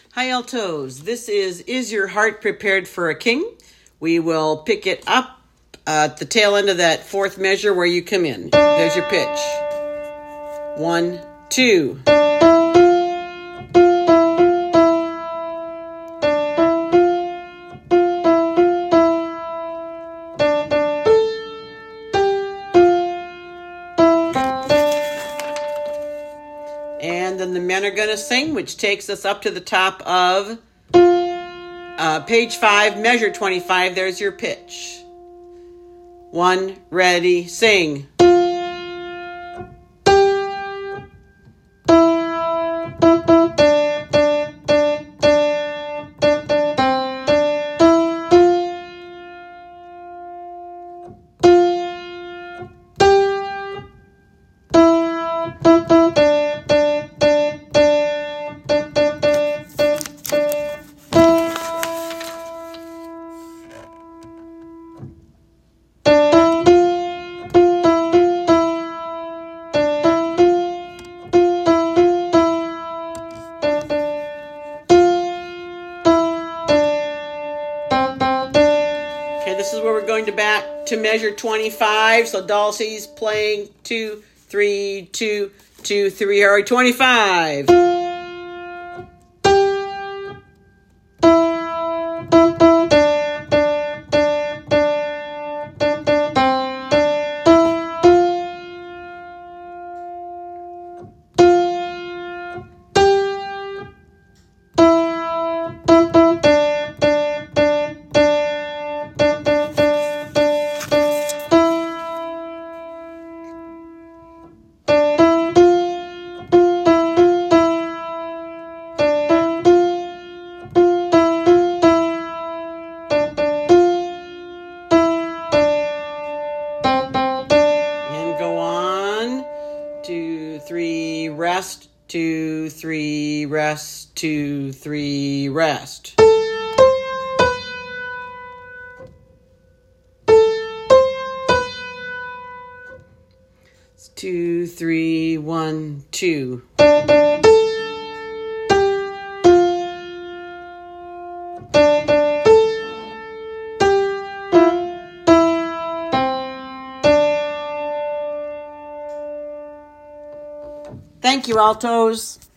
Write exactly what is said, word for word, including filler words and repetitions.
Hi, altos. This is Is Your Heart Prepared for a King? We will pick it up at the tail end of that fourth measure where you come in. There's your pitch. One, two. And then the men are going to sing, which takes us up to the top of uh, page five, measure twenty-five. There's your pitch. One, ready, sing. This is where we're going to back to measure twenty-five. So Dulcie's playing two, three, two, two, three. All right, twenty-five. Two, three, rest, two, three, rest, two, three, rest. It's two, three, one, two. Thank you, altos.